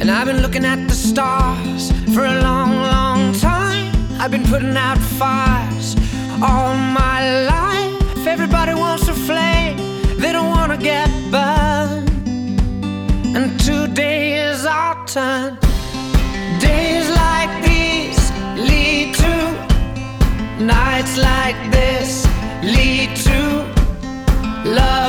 And I've been looking at the stars for a long, long time. I've been putting out fires all my life. Everybody wants a flame, they don't want to get burned. And today is our turn. Days like these lead to nights like this, lead to love.